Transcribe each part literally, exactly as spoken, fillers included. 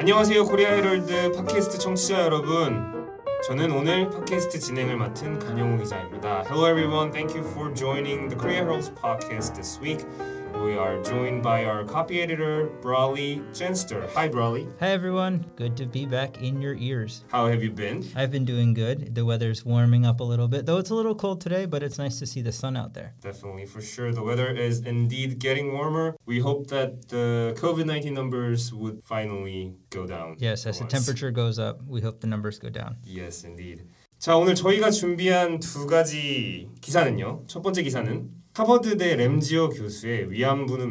안녕하세요. 코리아 헤럴드 팟캐스트 청취자 여러분. 저는 오늘 팟캐스트 진행을 맡은 간영우 기자입니다. Hello everyone. Thank you for joining the Korea Herald's podcast this week. We are joined by our copy editor, Brawley Jenster. Hi, Brawley. Hi, everyone. Good to be back in your ears. How have you been? I've been doing good. The weather's warming up a little bit, though it's a little cold today, but it's nice to see the sun out there. Definitely, for sure. The weather is indeed getting warmer. We hope that the covid nineteen numbers would finally go down. Yes, as the temperature goes up, we hope the numbers go down. Yes, indeed. 자, 오늘 저희가 준비한 두 가지 기사는요. 첫 번째 기사는 하버드대 램지어 교수의 위안부는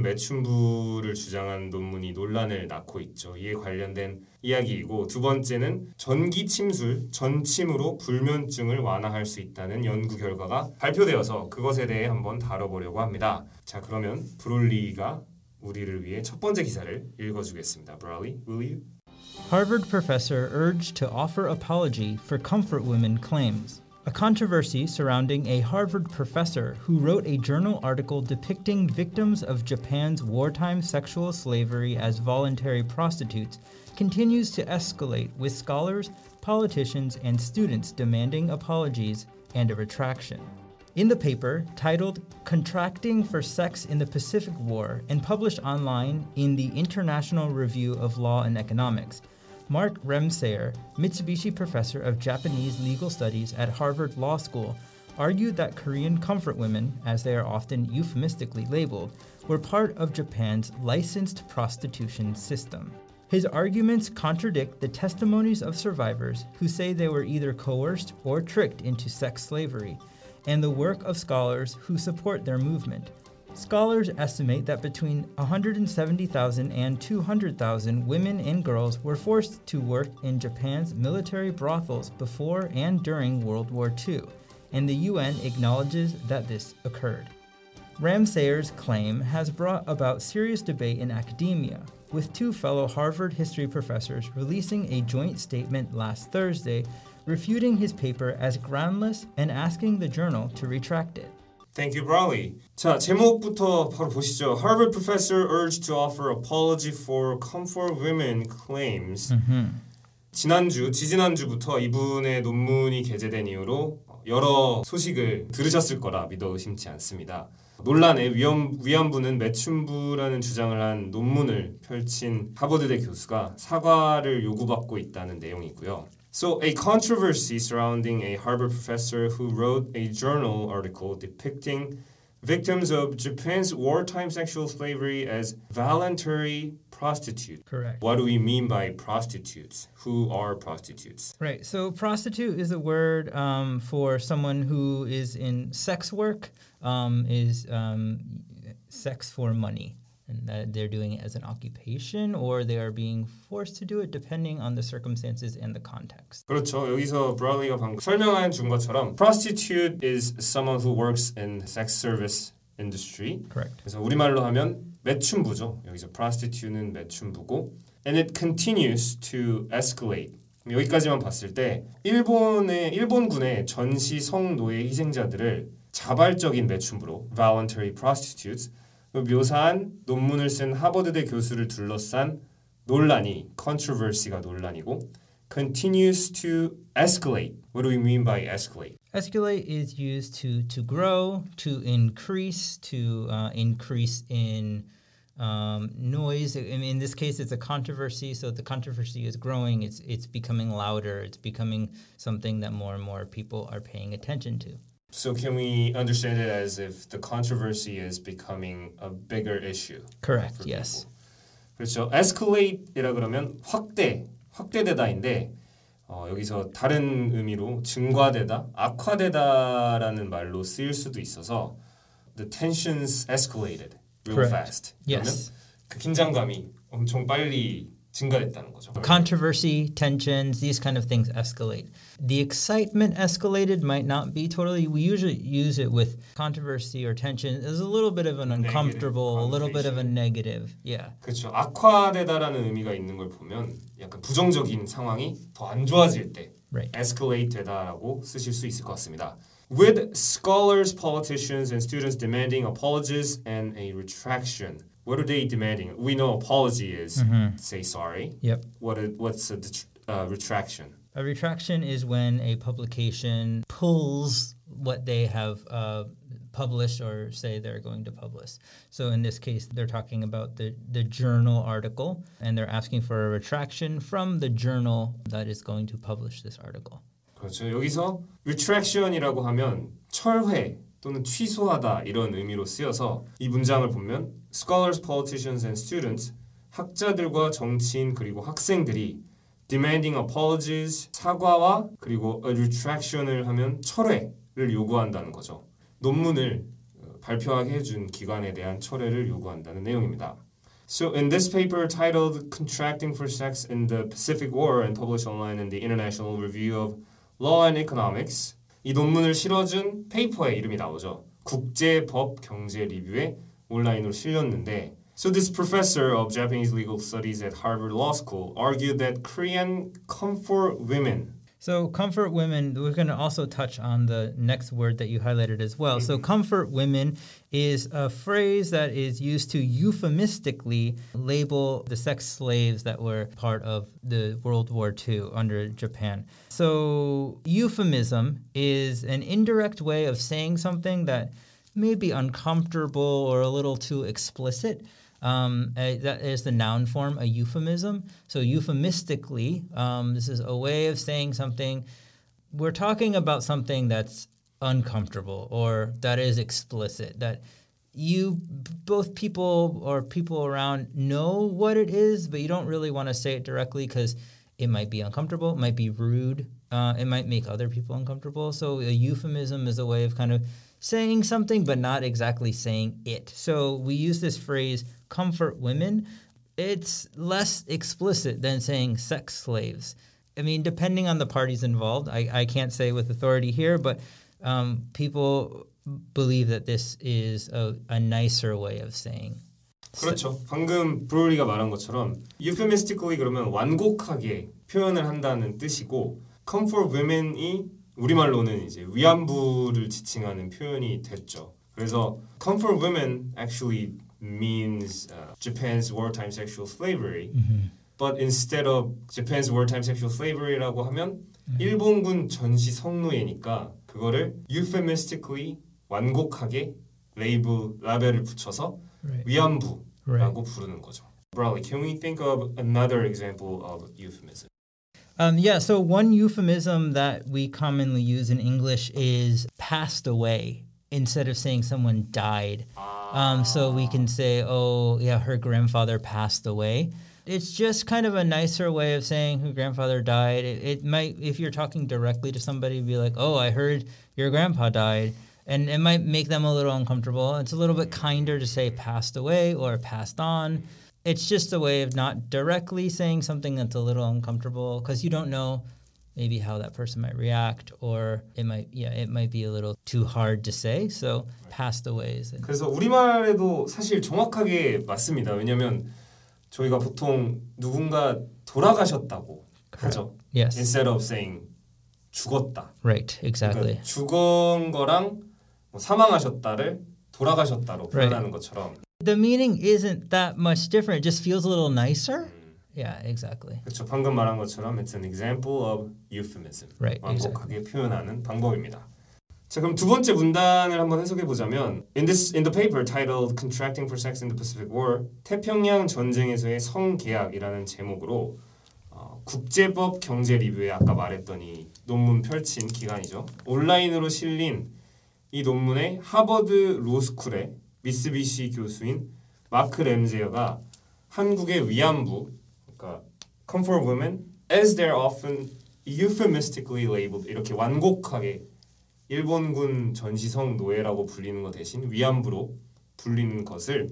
매춘부를 주장한 논문이 논란을 낳고 있죠. 이에 관련된 이야기이고, 두 번째는 전기 침술, 전침으로 불면증을 완화할 수 있다는 연구 결과가 발표되어서 그것에 대해 한번 다뤄보려고 합니다. 자, 그러면 브롤리가 우리를 위해 첫 번째 기사를 읽어주겠습니다. Brawley, will you? Harvard professor urged to offer apology for comfort women claims. A controversy surrounding a Harvard professor who wrote a journal article depicting victims of Japan's wartime sexual slavery as voluntary prostitutes continues to escalate, with scholars, politicians, and students demanding apologies and a retraction. In the paper, titled Contracting for Sex in the Pacific War and published online in the International Review of Law and Economics, Mark Remsayer, Mitsubishi Professor of Japanese Legal Studies at Harvard Law School, argued that Korean comfort women, as they are often euphemistically labeled, were part of Japan's licensed prostitution system. His arguments contradict the testimonies of survivors who say they were either coerced or tricked into sex slavery, and the work of scholars who support their movement. Scholars estimate that between one hundred seventy thousand and two hundred thousand women and girls were forced to work in Japan's military brothels before and during World War Two, and the U N acknowledges that this occurred. Ramsayer's claim has brought about serious debate in academia, with two fellow Harvard history professors releasing a joint statement last Thursday refuting his paper as groundless and asking the journal to retract it. Thank you, Brawley. 자, 제목부터 바로 보시죠. Harvard professor urged to offer apology for comfort women claims. Mm-hmm. 지난주, 지지난주부터 이분의 논문이 게재된 이후로 여러 소식을 들으셨을 거라 믿어 의심치 않습니다. 논란의 위험, 위안부는 매춘부라는 주장을 한 논문을 펼친 하버드대 교수가 사과를 요구받고 있다는 내용이고요. So, a controversy surrounding a Harvard professor who wrote a journal article depicting victims of Japan's wartime sexual slavery as voluntary prostitutes. Correct. What do we mean by prostitutes? Who are prostitutes? Right. So, prostitute is a word um, for someone who is in sex work, um, is um, sex for money. And that they're doing it as an occupation or they are being forced to do it depending on the circumstances and the context. 그렇죠. 여기서 브라울리가 방금 설명한 준 것처럼 prostitute is someone who works in sex service industry. Correct. 그래서 우리말로 하면 매춘부죠. 여기서 prostitute는 매춘부고 and it continues to escalate. 여기까지만 봤을 때 일본의 일본군의 전시 성노예 희생자들을 자발적인 매춘부로 voluntary prostitutes 묘사한 논문을 쓴 하버드대 교수를 둘러싼 논란이 controversy가 논란이고 continues to escalate. What do we mean by escalate? Escalate is used to to grow, to increase, to uh, increase in um, noise. I mean, in this case, it's a controversy, so the controversy is growing. It's it's becoming louder. It's becoming something that more and more people are paying attention to. So can we understand it as if the controversy is becoming a bigger issue? Correct, yes. 그렇죠. escalate이라 그러면 확대, 확대되다인데 어, 여기서 다른 의미로 증가되다, 악화되다라는 말로 쓰일 수도 있어서 the tensions escalated real Correct. fast. Yes. 그 긴장감이 엄청 빨리 증가됐다는 거죠. Controversy, tensions, these kind of things escalate. The excitement escalated might not be totally, we usually use it with controversy or tension. There's a little bit of an uncomfortable, a little bit of a negative. Yeah. 그렇죠. 악화되다라는 의미가 있는 걸 보면 약간 부정적인 상황이 더 안 좋아질 때 Right. escalate 되다라고 쓰실 수 있을 것 같습니다. With scholars, politicians, and students demanding apologies and a retraction. What are they demanding? We know apology is Mm-hmm. say sorry. Yep. What is, what's a det- uh, retraction? A retraction is when a publication pulls what they have uh, published or say they're going to publish. So in this case, they're talking about the, the journal article, and they're asking for a retraction from the journal that is going to publish this article. 그렇죠. 여기서 retraction이라고 하면 철회 또는 취소하다 이런 의미로 쓰여서 이 문장을 보면 scholars, politicians, and students 학자들과 정치인 그리고 학생들이 demanding apologies 사과와 그리고 a retraction을 하면 철회를 요구한다는 거죠. 논문을 발표하게 해준 기관에 대한 철회를 요구한다는 내용입니다. So in this paper titled Contracting for Sex in the Pacific War and published online in the International Review of Law and Economics 이 논문을 실어준 페이퍼의 이름이 나오죠. 국제법 경제 리뷰에 온라인으로 실렸는데 So this professor of Japanese legal studies at Harvard Law School argued that Korean comfort women. So comfort women, we're going to also touch on the next word that you highlighted as well. Mm-hmm. So comfort women is a phrase that is used to euphemistically label the sex slaves that were part of the World War Two under Japan. So euphemism is an indirect way of saying something that may be uncomfortable or a little too explicit. Um, uh, that is the noun form, a euphemism. So euphemistically, um, this is a way of saying something. We're talking about something that's uncomfortable or that is explicit, that you, both people or people around know what it is, but you don't really want to say it directly because it might be uncomfortable, it might be rude, uh, it might make other people uncomfortable. So a euphemism is a way of kind of saying something but not exactly saying it. So we use this phrase, comfort women. It's less explicit than saying sex slaves. I mean, depending on the parties involved, I, I can't say with authority here, but um, people believe that this is a, a nicer way of saying. 그렇죠. 방금 브로리가 말한 것처럼 euphemistically 그러면 완곡하게 표현을 한다는 뜻이고 comfort women이 우리말로는 이제 위안부를 지칭하는 표현이 됐죠. 그래서 comfort women actually means uh, Japan's wartime sexual slavery. Mm-hmm. But instead of Japan's wartime sexual slavery라고 하면 mm-hmm. 일본군 전시 성노예니까 그거를 euphemistically 완곡하게 레이블 라벨을 붙여서 right. 위안부라고 right. 부르는 거죠. Bradley, can we think of another example of euphemism? Um, yeah, so one euphemism that we commonly use in English is passed away instead of saying someone died. Um, so we can say, oh, yeah, her grandfather passed away. It's just kind of a nicer way of saying her grandfather died. It, it might, if you're talking directly to somebody, be like, oh, I heard your grandpa died. And it might make them a little uncomfortable. It's a little bit kinder to say passed away or passed on. It's just a way of not directly saying something that's a little uncomfortable because you don't know maybe how that person might react or it might yeah it might be a little too hard to say. So passed away is. 그래서 우리말에도 사실 정확하게 맞습니다. 왜냐하면 저희가 보통 누군가 돌아가셨다고 하죠. Yes. Instead of saying 죽었다. Right. Exactly. 그러니까 죽은 거랑 뭐 사망하셨다를 돌아가셨다로 표현하는 right. 것처럼. The meaning isn't that much different. It just feels a little nicer. Yeah, exactly. 그렇죠. 방금 말한 것처럼 it's an example of euphemism. Right, 완곡하게 exactly. 표현하는 방법입니다. 자, 그럼 두 번째 문단을 한번 해석해 보자면 in this in the paper titled Contracting for Sex in the Pacific War, 태평양 전쟁에서의 성계약이라는 제목으로 어, 국제법 경제 리뷰에 아까 말했던 이 논문 펼친 기간이죠. 온라인으로 실린 이 논문에 하버드 로스쿨의 미쓰비시 교수인 마크 램제어가 한국의 위안부, 그러니까 comfort women, as they're often euphemistically labeled, 이렇게 완곡하게 일본군 전시성 노예라고 불리는 것 대신 위안부로 불리는 것을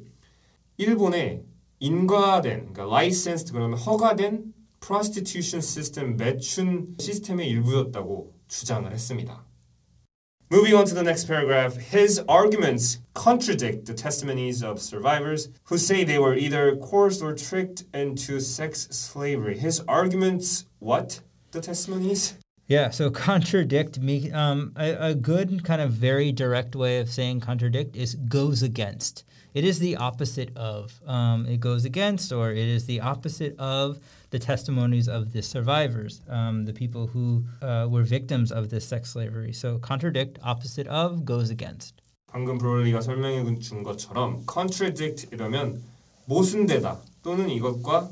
일본의 인가된, 그러니까 licensed 그러면 허가된 prostitution system 매춘 시스템의 일부였다고 주장을 했습니다. Moving on to the next paragraph, his arguments contradict the testimonies of survivors who say they were either coerced or tricked into sex slavery. His arguments, what? The testimonies? Yeah, so contradict me. Um, a, a good kind of very direct way of saying contradict is goes against. it is the opposite of. Um, it goes against, or it is the opposite of the testimonies of the survivors, um, the people who uh, were victims of this sex slavery. So contradict, opposite of, goes against. 방금 브롤리가 설명해 준 것처럼 contradict 이러면 모순되다 또는 이것과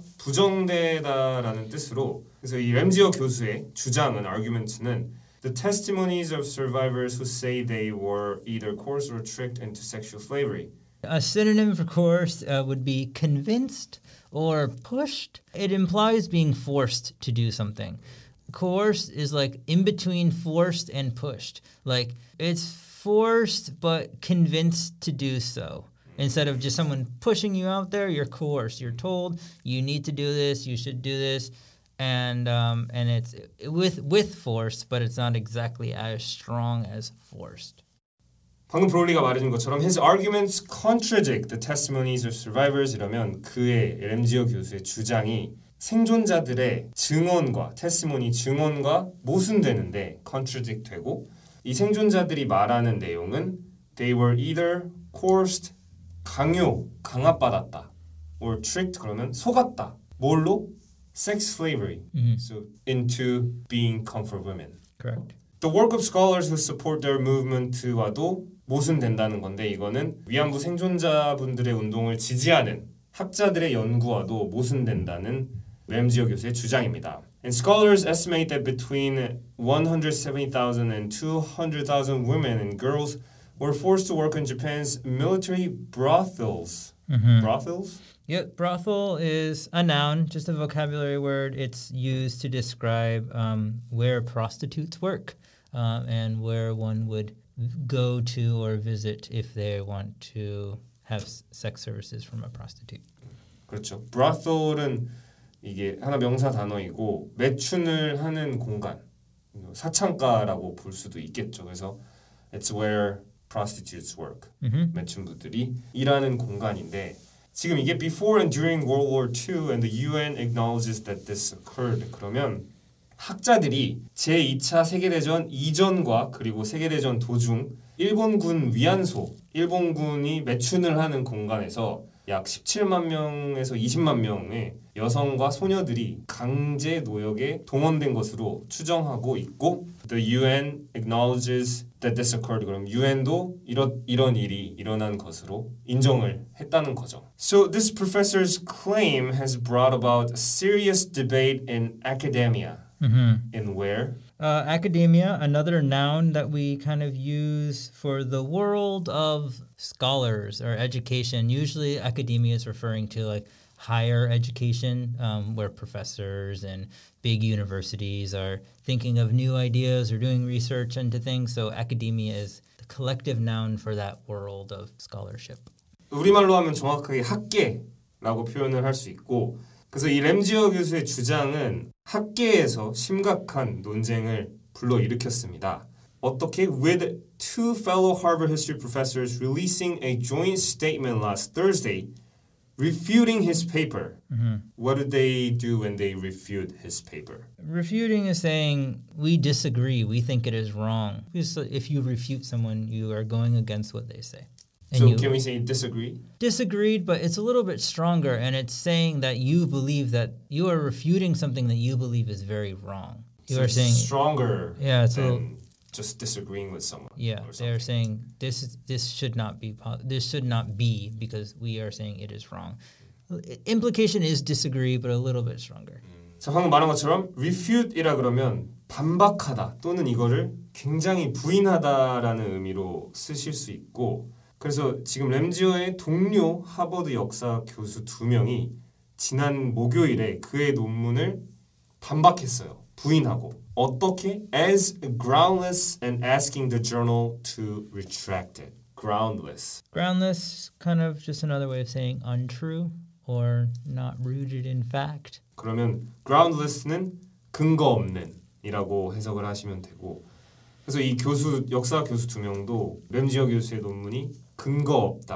부정되다라는 뜻으로 그래서 이 램지어 교수의 주장은 argument는 The testimonies of survivors who say they were either coerced or tricked into sexual slavery. A synonym for coerced uh, would be convinced or pushed. It implies being forced to do something. Coerced is like in between forced and pushed. Like it's forced but convinced to do so. Instead of just someone pushing you out there, you're coerced. You're told you need to do this, you should do this. And um, and it's with with force, but it's not exactly as strong as forced. 방금 브롤리가 말해준 것처럼 his arguments contradict the testimonies of survivors 이러면 그의 램지어 교수의 주장이 생존자들의 증언과 testimony 증언과 모순되는데 contradict 되고 이 생존자들이 말하는 내용은 they were either coerced 강요 강압받았다 or tricked 그러면 속았다 뭘로 sex slavery, mm-hmm. so into being comfort women. Correct. The work of scholars who support their movement와도 모순된다는 건데 이거는 위안부 생존자분들의 운동을 지지하는 학자들의 연구와도 모순된다는 램지어 교수의 주장입니다. And scholars estimate that between one hundred seventy thousand and two hundred thousand women and girls were forced to work in Japan's military brothels. Mm-hmm. Brothels? Yep, brothel is a noun, just a vocabulary word. It's used to describe um, where prostitutes work uh, and where one would go to or visit if they want to have sex services from a prostitute. 그렇죠. brothel은 이게 하나 명사 단어이고 매춘을 하는 공간, 사창가라고 볼 수도 있겠죠. 그래서 it's where prostitutes work. Mm-hmm. 매춘부들이 일하는 공간인데 지금 이게 before and during World War Two and the U N acknowledges that this occurred. 그러면 학자들이 제이 차 세계대전 이전과 그리고 세계대전 도중 일본군 위안소, 일본군이 매춘을 하는 공간에서 약 십칠만 명에서 이십만 명의 여성과 소녀들이 강제 노역에 동원된 것으로 추정하고 있고 The U N acknowledges that this occurred. 그럼 유엔도 이런 이런 일이 일어난 것으로 인정을 했다는 거죠. So this professor's claim has brought about a serious debate in academia. Mm-hmm. In where? Uh, academia, another noun that we kind of use for the world of scholars or education. Usually academia is referring to like higher education, um, where professors and big universities are thinking of new ideas or doing research into things. So academia is the collective noun for that world of scholarship. 우리말로 하면 정확하게 학계라고 표현을 할 수 있고 그래서 이 램지어 교수의 주장은 학계에서 심각한 논쟁을 불러일으켰습니다. 어떻게? With two fellow Harvard history professors releasing a joint statement last Thursday refuting his paper. Mm-hmm. What did they do when they refute his paper? Refuting is saying, we disagree, we think it is wrong. If you refute someone, you are going against what they say. And so you can we say disagree? Disagreed, but it's a little bit stronger, and it's saying that you believe that you are refuting something that you believe is very wrong. You so are saying stronger yeah, it's than a little, just disagreeing with someone. Yeah, they're saying this is, this should not be this should not be because we are saying it is wrong. Implication is disagree, but a little bit stronger. 자, 방금 말한 것처럼 refute이라 그러면 반박하다 또는 이거를 굉장히 부인하다라는 의미로 쓰실 수 있고 그래서 지금 램지어의 동료 하버드 역사 교수 두 명이 지난 목요일에 그의 논문을 반박했어요. 부인하고. 어떻게? As groundless and asking the journal to retract it. Groundless. Groundless, kind of just another way of saying untrue or not rooted in fact. 그러면 groundless는 근거 없는 이라고 해석을 하시면 되고 그래서 이 교수, 역사 교수 두 명도 램지어 교수의 논문이 근거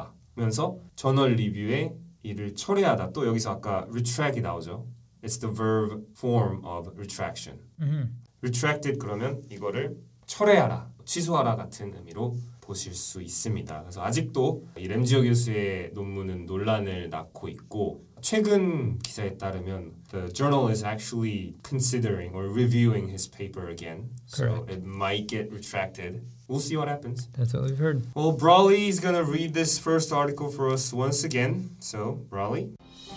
없다면서 저널 리뷰에 이를 철회하다. 또 여기서 아까 retract이 나오죠. It's the verb form of retraction. Mm-hmm. retracted 그러면 이거를 철회하라, 취소하라 같은 의미로 보실 수 있습니다. 그래서 아직도 이 램지어 교수의 논문은 논란을 낳고 있고 최근 기사에 따르면 the journal is actually considering or reviewing his paper again. Correct. So it might get retracted. We'll see what happens. That's what we've heard. Well, Brawley is going to read this first article for us once again. So, Brawley.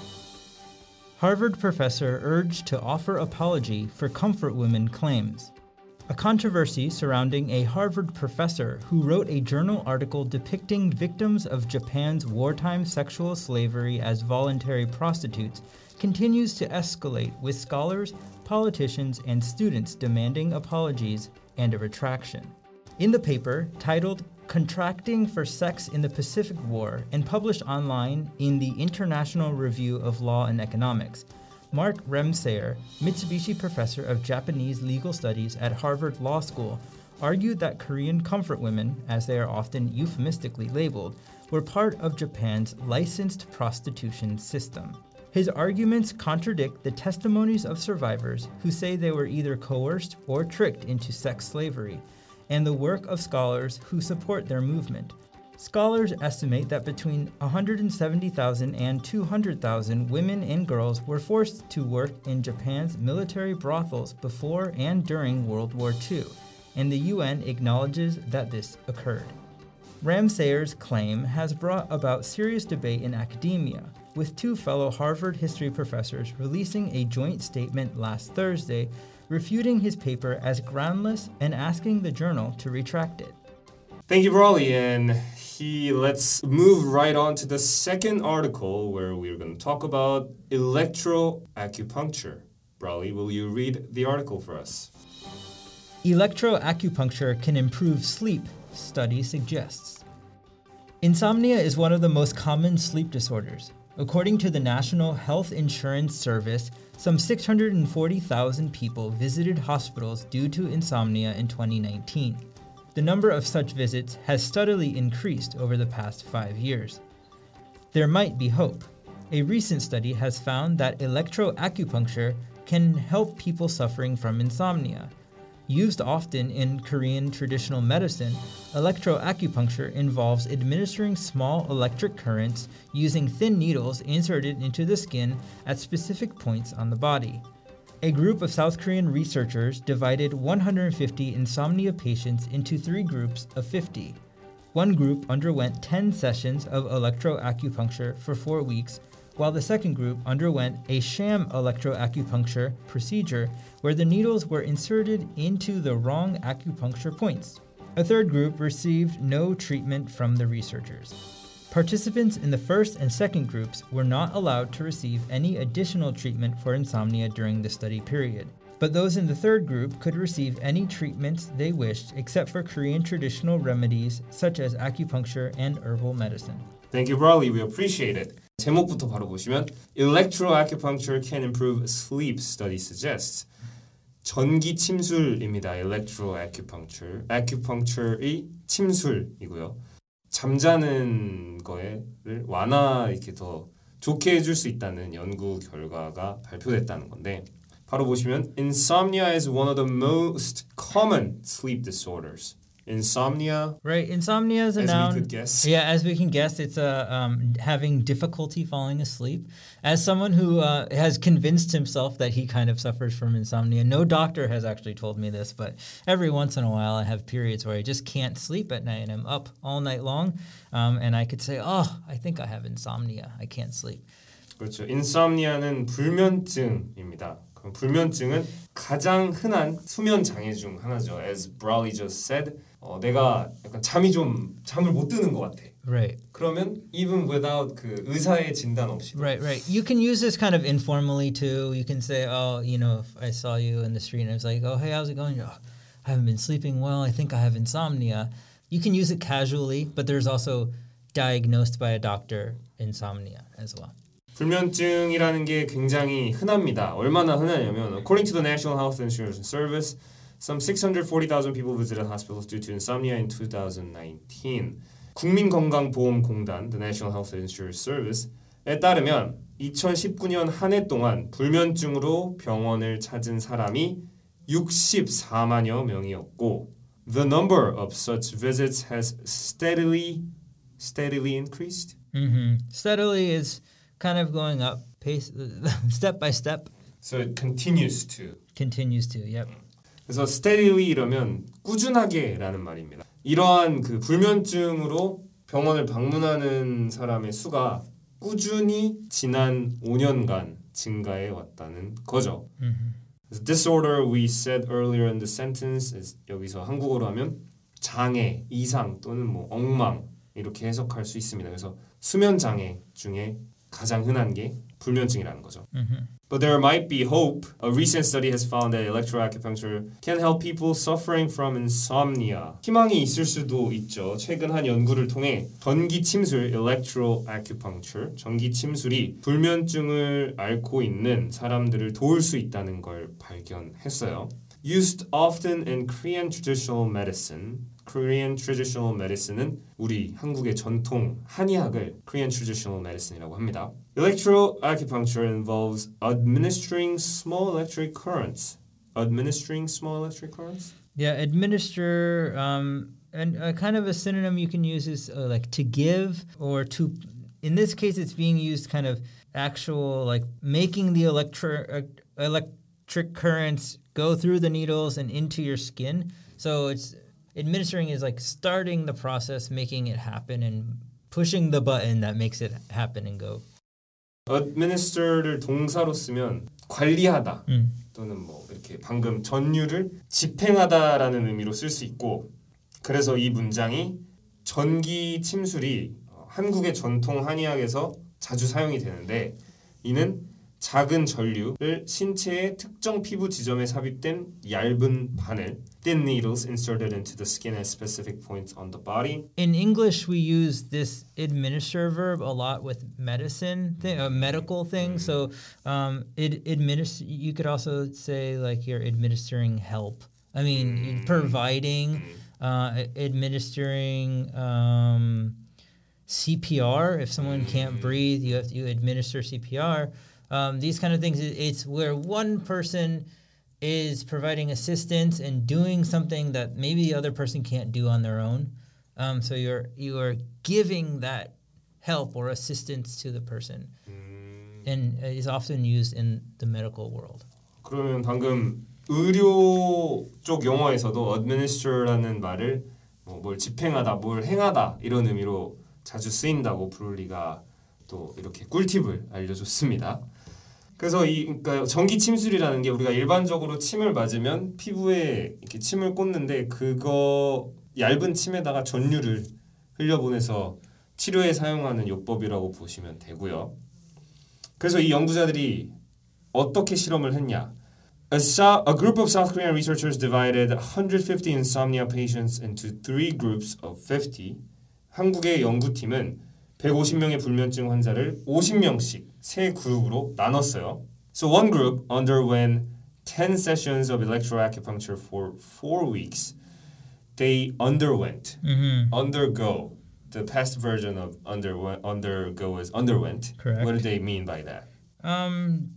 Harvard professor urged to offer apology for comfort women claims. A controversy surrounding a Harvard professor who wrote a journal article depicting victims of Japan's wartime sexual slavery as voluntary prostitutes continues to escalate, with scholars, politicians, and students demanding apologies and a retraction. In the paper, titled Contracting for Sex in the Pacific War and published online in the International Review of Law and Economics, Mark Remsayer, Mitsubishi Professor of Japanese Legal Studies at Harvard Law School, argued that Korean comfort women, as they are often euphemistically labeled, were part of Japan's licensed prostitution system. His arguments contradict the testimonies of survivors who say they were either coerced or tricked into sex slavery, and the work of scholars who support their movement. Scholars estimate that between one hundred seventy thousand and two hundred thousand women and girls were forced to work in Japan's military brothels before and during World War Two, and the U N acknowledges that this occurred. Ramsayer's claim has brought about serious debate in academia, with two fellow Harvard history professors releasing a joint statement last Thursday refuting his paper as groundless and asking the journal to retract it. Thank you, Brawley. And he, let's move right on to the second article where we're going to talk about electroacupuncture. Brawley, will you read the article for us? Electroacupuncture can improve sleep, study suggests. Insomnia is one of the most common sleep disorders. According to the National Health Insurance Service, some six hundred forty thousand people visited hospitals due to insomnia in twenty nineteen. The number of such visits has steadily increased over the past five years. There might be hope. A recent study has found that electroacupuncture can help people suffering from insomnia. Used often in Korean traditional medicine, electroacupuncture involves administering small electric currents using thin needles inserted into the skin at specific points on the body. A group of South Korean researchers divided one hundred fifty insomnia patients into three groups of fifty. One group underwent ten sessions of electroacupuncture for four weeks, while the second group underwent a sham electroacupuncture procedure where the needles were inserted into the wrong acupuncture points. A third group received no treatment from the researchers. Participants in the first and second groups were not allowed to receive any additional treatment for insomnia during the study period. But those in the third group could receive any treatments they wished except for Korean traditional remedies such as acupuncture and herbal medicine. Thank you, Brawley. We appreciate it. 제목부터 바로 보시면 Electroacupuncture can improve sleep, study suggests. 전기 침술입니다. Electroacupuncture. Acupuncture의 침술이고요. 잠자는 거를 완화 이렇게 더 좋게 해줄 수 있다는 연구 결과가 발표됐다는 건데 바로 보시면 Insomnia is one of the most common sleep disorders. Insomnia. Right, insomnia is a as noun. we could guess. Yeah, as we can guess, it's uh, um, having difficulty falling asleep. As someone who uh, has convinced himself that he kind of suffers from insomnia, no doctor has actually told me this, but every once in a while I have periods where I just can't sleep at night and I'm up all night long, um, and I could say, oh, I think I have insomnia. I can't sleep. 그렇죠. 인썸니아는 불면증입니다. 그럼 불면증은 가장 흔한 수면 장애 중 하나죠. As Brawley just said, 어, 내가 약간 잠이 좀 잠을 못 드는 것 같아. Right. 그러면 even without 그 의사의 진단 없이. Right, right. You can use this kind of informally too. You can say, oh, you know, if I saw you in the street and I was like, oh, hey, how's it going? Oh, I haven't been sleeping well. I think I have insomnia. You can use it casually, but there's also diagnosed by a doctor insomnia as well. 불면증이라는 게 굉장히 흔합니다. 얼마나 흔하냐면 according to the National Health Insurance Service, some six hundred forty thousand people visited hospitals due to insomnia in twenty nineteen. 국민건강보험공단, the National Health Insurance Service에 따르면 이천십구 년 한 해 동안 불면증으로 병원을 찾은 사람이 육십사만여 명이었고 The number of such visits has steadily, steadily increased. Mm-hmm. Steadily is kind of going up, pace, step by step. So it continues to. Continues to, yep. 그래서 steadily 이러면 꾸준하게라는 말입니다. 이러한 그 불면증으로 병원을 방문하는 사람의 수가 꾸준히 지난 오 년간 증가해 왔다는 거죠. Mm-hmm. The disorder we said earlier in the sentence is 여기서 한국어로 하면 장애, 이상 또는 뭐 엉망 이렇게 해석할 수 있습니다. 그래서 수면 장애 중에 가장 흔한 게 불면증이라는 거죠. Mm-hmm. But there might be hope. A recent study has found that electroacupuncture can help people suffering from insomnia. 희망이 있을 수도 있죠. 최근 한 연구를 통해 전기 침술 electroacupuncture, 전기 침술이 불면증을 앓고 있는 사람들을 도울 수 있다는 걸 발견했어요. Used often in Korean traditional medicine. Korean traditional medicine은 우리 한국의 전통 한의학을 Korean traditional medicine이라고 합니다. Electroacupuncture involves administering small electric currents. Administering small electric currents? Yeah, administer, um, and uh, kind of a synonym you can use is uh, like to give or to, in this case it's being used kind of actual, like making the electro, uh, electric currents go through the needles and into your skin. So it's, administering is like starting the process, making it happen and pushing the button that makes it happen and go. administer를 동사로 쓰면 관리하다 음. 또는 뭐 이렇게 방금 전율을 집행하다라는 의미로 쓸 수 있고 그래서 이 문장이 전기 침술이 한국의 전통 한의학에서 자주 사용이 되는데 이는 작은 전류를 신체의 특정 피부 지점에 삽입된 얇은 바늘 thin needles inserted into the skin at specific points on the body. In English, we use this administer verb a lot with medicine, thing, uh, medical things. So, um, it administer. You could also say like you're administering help. I mean, providing, uh, administering. Um, C P R. If someone can't breathe, you have to you administer C P R. Um, these kind of things, it's where one person is providing assistance and doing something that maybe the other person can't do on their own. Um, so you're you are giving that help or assistance to the person, and is often used in the medical world. 그러면 방금 의료 쪽 용어에서도 administer라는 말을 뭐 뭘 집행하다, 뭘 행하다 이런 의미로 자주 쓰인다고 브롤리가 또 이렇게 꿀팁을 알려줬습니다. 그래서 이 그러니까 전기 침술이라는 게 우리가 일반적으로 침을 맞으면 피부에 이렇게 침을 꽂는데 그거 얇은 침에다가 전류를 흘려보내서 치료에 사용하는 요법이라고 보시면 되고요. 그래서 이 연구자들이 어떻게 실험을 했냐? A, so, a group of South Korean researchers divided one hundred fifty insomnia patients into three groups of fifty. 한국의 연구팀은 백오십 명의 불면증 환자를 오십 명씩 세 그룹으로 나눴어요. So one group underwent ten sessions of electroacupuncture for four weeks. They underwent, Mm-hmm. undergo. The past version of underwent, undergo is underwent. Correct. What do they mean by that? Um,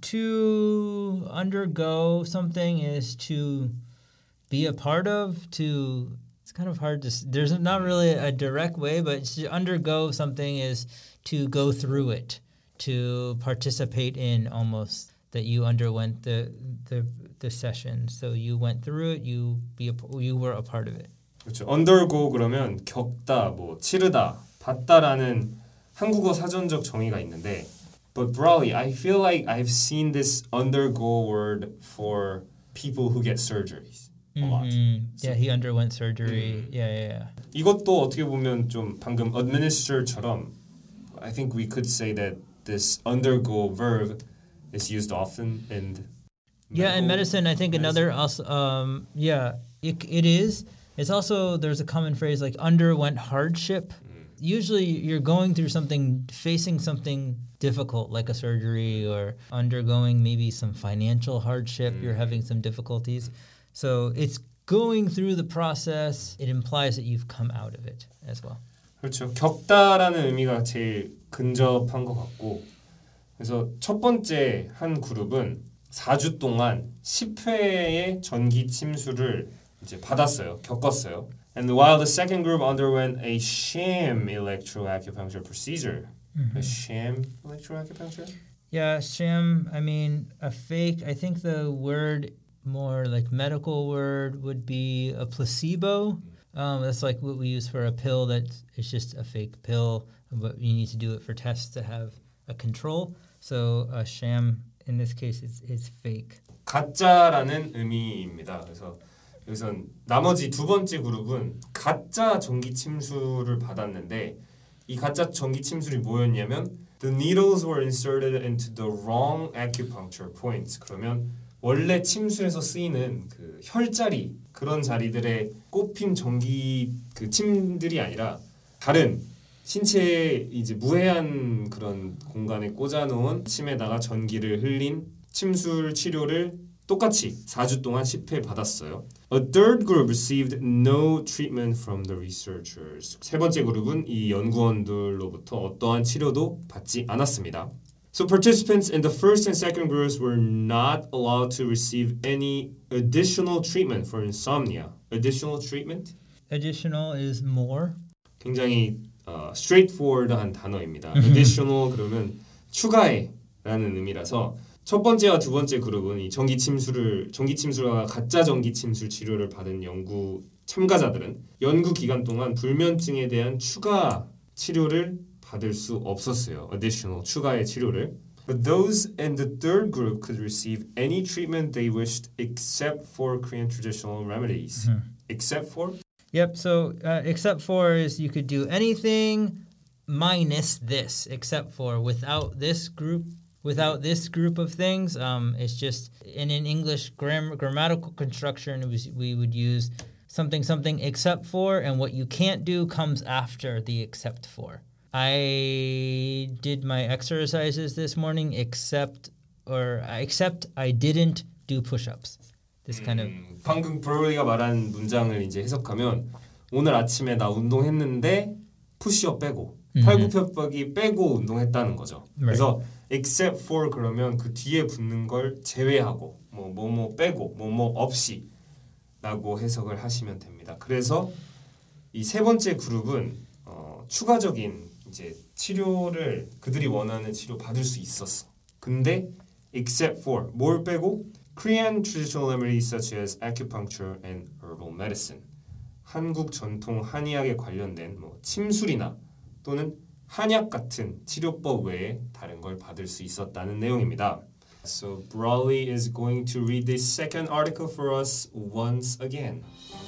to undergo something is to be a part of, to, it's kind of hard to, s- there's not really a direct way, but to undergo something is to go through it, to participate in almost, that you underwent the, the, the session. So you went through it, you be a, you were a part of it. 그렇죠. undergo 그러면 겪다, 뭐 치르다, 받다라는 한국어 사전적 정의가 있는데 But broadly, I feel like I've seen this undergo word for people who get surgeries a lot. Mhm. Yeah, he underwent surgery. Yeah, yeah, yeah. 이것도 어떻게 보면 좀 방금 administer처럼 I think we could say that this undergo verb is used often in Yeah, in medical medicine, I think another also, um, yeah, it, it is. It's also, there's a common phrase like underwent hardship. Usually you're going through something, facing something difficult like a surgery or undergoing maybe some financial hardship. You're having some difficulties. So it's going through the process. It implies that you've come out of it as well. 그렇죠. 겪다라는 의미가 제일 근접한 것 같고 그래서 첫 번째 한 그룹은 사 주 동안 십 회의 전기 침수를 이제 받았어요. 겪었어요. And while the second group underwent a sham electroacupuncture procedure. Mm-hmm. A sham electroacupuncture? Yeah, sham, I mean, a fake, I think the word, more like medical word, would be a placebo. Um, that's like what we use for a pill that is just a fake pill, but you need to do it for tests to have a control. So a sham, in this case, is, is fake. 가짜라는 의미입니다. 그래서 여기선 나머지 두 번째 그룹은 가짜 전기 침술을 받았는데 이 가짜 전기 침술이 뭐였냐면 The needles were inserted into the wrong acupuncture points. 그러면 원래 침수에서 쓰이는 그 혈자리 그런 자리들에 꼽힌 전기 그 침들이 아니라 다른 신체에 이제 무해한 그런 공간에 꽂아놓은 침에다가 전기를 흘린 침술 치료를 똑같이 사 주 동안 십 회 받았어요. A third group received no treatment from the researchers. 세 번째 그룹은 이 연구원들로부터 어떠한 치료도 받지 않았습니다. So participants in the first and second groups were not allowed to receive any additional treatment for insomnia. Additional treatment? Additional is more. 굉장히 uh, straightforward한 단어입니다. Additional 그러면 추가해라는 의미라서 첫 번째와 두 번째 그룹은 이 전기 침술을 전기 침술과 가짜 전기 침술 치료를 받은 연구 참가자들은 연구 기간 동안 불면증에 대한 추가 치료를 받을 수 없었어요. Additional 추가의 치료를. But those in the third group could receive any treatment they wished except for Korean traditional remedies. Mm-hmm. Except for? Yep, so uh, except for is you could do anything minus this, except for without this group. Without this group of things, um, it's just in an English gram- grammatical construction, it was, we would use something, something except for, and what you can't do comes after the except for. I did my exercises this morning, except or except I didn't do push-ups. This kind of. 음, 방금 브로리가 말한 문장을 이제 해석하면 오늘 아침에 나 운동했는데 푸시업 빼고 mm-hmm. 팔굽혀펴기 빼고 운동했다는 거죠. Right. 그래서 except for 그러면 그 뒤에 붙는 걸 제외하고 뭐 뭐뭐 빼고 뭐뭐 없이 라고 해석을 하시면 됩니다. 그래서 이 세 번째 그룹은 어, 추가적인 이제 치료를 그들이 원하는 치료 받을 수 있었어. 근데 except for 뭘 빼고 Korean traditional remedies such as acupuncture and herbal medicine. 한국 전통 한의학에 관련된 뭐 침술이나 또는 한약 같은 치료법 외에 다른 걸 받을 수 있었다는 내용입니다. So Brawley is going to read this second article for us once again.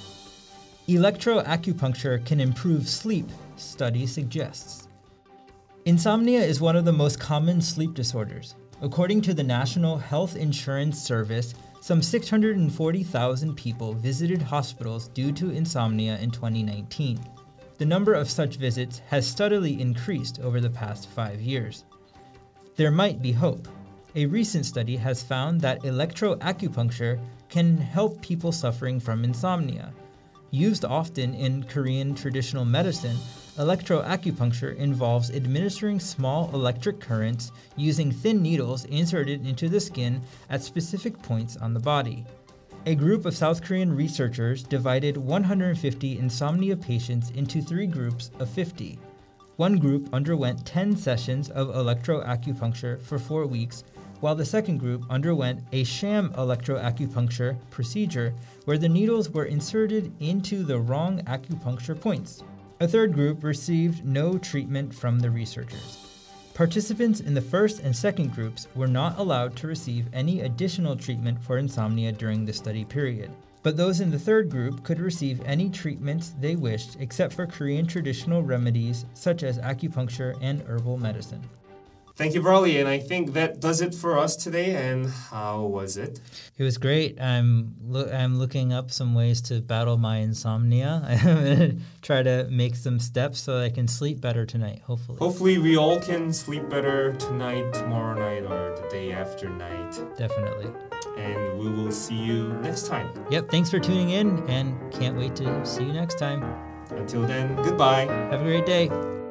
Electroacupuncture can improve sleep, study suggests. Insomnia is one of the most common sleep disorders. According to the National Health Insurance Service, some six hundred forty thousand people visited hospitals due to insomnia in twenty nineteen. The number of such visits has steadily increased over the past five years. There might be hope. A recent study has found that electroacupuncture can help people suffering from insomnia. Used often in Korean traditional medicine, electroacupuncture involves administering small electric currents using thin needles inserted into the skin at specific points on the body. A group of South Korean researchers divided one hundred fifty insomnia patients into three groups of fifty. One group underwent ten sessions of electroacupuncture for four weeks, while the second group underwent a sham electroacupuncture procedure where the needles were inserted into the wrong acupuncture points. A third group received no treatment from the researchers. Participants in the first and second groups were not allowed to receive any additional treatment for insomnia during the study period. But those in the third group could receive any treatments they wished except for Korean traditional remedies such as acupuncture and herbal medicine. Thank you, Brawley, and I think that does it for us today. And how was it? It was great. I'm lo- I'm looking up some ways to battle my insomnia. I'm gonna try to make some steps so I can sleep better tonight. Hopefully. Hopefully, we all can sleep better tonight, tomorrow night, or the day after night. Definitely. And we will see you next time. Yep. Thanks for tuning in, and can't wait to see you next time. Until then, goodbye. Have a great day.